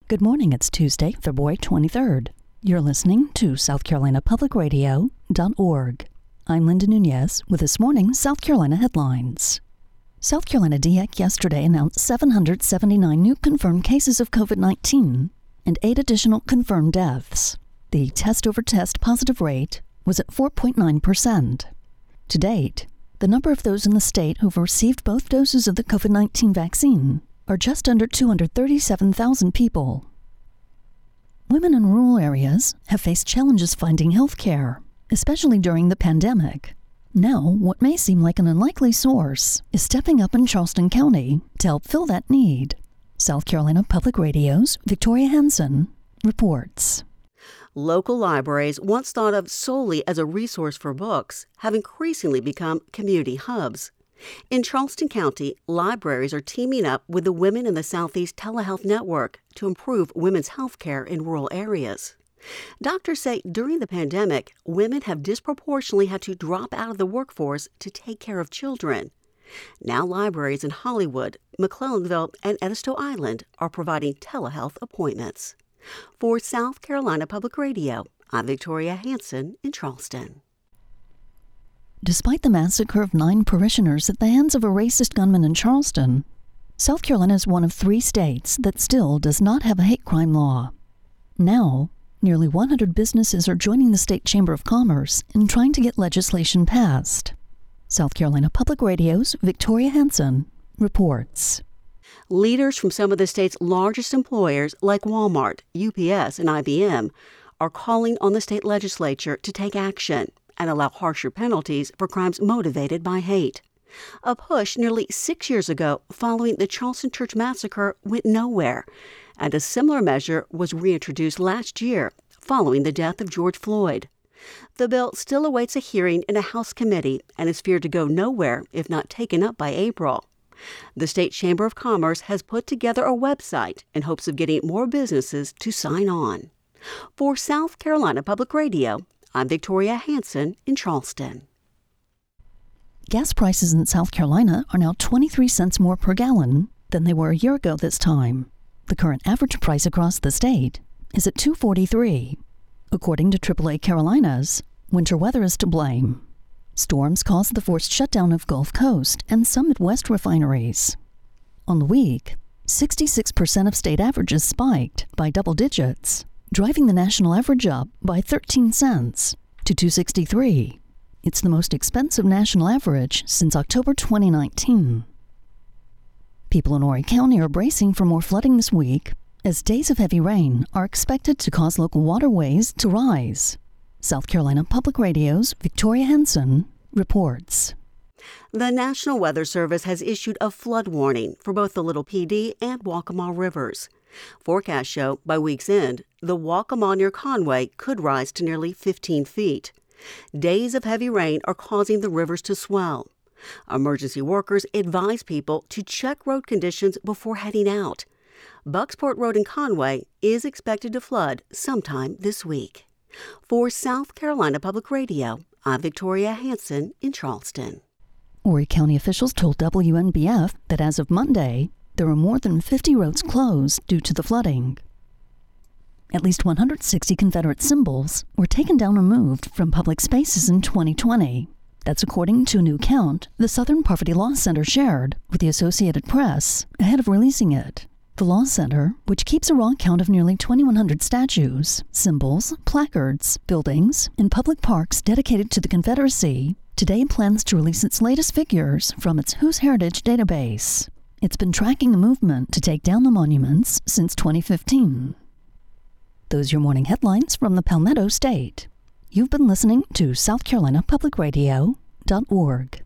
Good morning. It's Tuesday, February 23rd. You're listening to South Carolina Public Radio.org. I'm Linda Nunez with this morning's South Carolina headlines. South Carolina DEC yesterday announced 779 new confirmed cases of COVID-19 and 8 additional confirmed deaths. The test-over-test positive rate was at 4.9%. To date, the number of those in the state who've received both doses of the COVID-19 vaccine are just under 237,000 people. Women in rural areas have faced challenges finding health care, especially during the pandemic. Now, what may seem like an unlikely source is stepping up in Charleston County to help fill that need. South Carolina Public Radio's Victoria Hansen reports. Local libraries, once thought of solely as a resource for books, have increasingly become community hubs. In Charleston County, libraries are teaming up with the Women in the Southeast Telehealth Network to improve women's health care in rural areas. Doctors say during the pandemic, women have disproportionately had to drop out of the workforce to take care of children. Now libraries in Hollywood, McClellanville, and Edisto Island are providing telehealth appointments. For South Carolina Public Radio, I'm Victoria Hansen in Charleston. Despite the massacre of 9 parishioners at the hands of a racist gunman in Charleston, South Carolina is one of 3 states that still does not have a hate crime law. Now, nearly 100 businesses are joining the State Chamber of Commerce in trying to get legislation passed. South Carolina Public Radio's Victoria Hansen reports. Leaders from some of the state's largest employers, like Walmart, UPS, and IBM, are calling on the state legislature to take action and allow harsher penalties for crimes motivated by hate. A push nearly 6 years ago following the Charleston Church Massacre went nowhere, and a similar measure was reintroduced last year following the death of George Floyd. The bill still awaits a hearing in a House committee and is feared to go nowhere if not taken up by April. The State Chamber of Commerce has put together a website in hopes of getting more businesses to sign on. For South Carolina Public Radio, I'm Victoria Hansen in Charleston. Gas prices in South Carolina are now 23 cents more per gallon than they were a year ago this time. The current average price across the state is at $2.43. According to AAA Carolinas, winter weather is to blame. Storms caused the forced shutdown of Gulf Coast and some Midwest refineries. On the week, 66% of state averages spiked by double digits, driving the national average up by 13 cents to $2.63. It's the most expensive national average since October 2019. People in Horry County are bracing for more flooding this week, as days of heavy rain are expected to cause local waterways to rise. South Carolina Public Radio's Victoria Hansen reports. The National Weather Service has issued a flood warning for both the Little PD and Waccamaw rivers. Forecasts show by week's end, the Waccamaw near Conway could rise to nearly 15 feet. Days of heavy rain are causing the rivers to swell. Emergency workers advise people to check road conditions before heading out. Bucksport Road in Conway is expected to flood sometime this week. For South Carolina Public Radio, I'm Victoria Hansen in Charleston. Horry County officials told WNBF that as of Monday, there were more than 50 roads closed due to the flooding. At least 160 Confederate symbols were taken down or moved from public spaces in 2020. That's according to a new count the Southern Poverty Law Center shared with the Associated Press ahead of releasing it. The Law Center, which keeps a raw count of nearly 2,100 statues, symbols, placards, buildings, and public parks dedicated to the Confederacy, today plans to release its latest figures from its Whose Heritage database. It's been tracking the movement to take down the monuments since 2015. Those are your morning headlines from the Palmetto State. You've been listening to South Carolina Public Radio.org.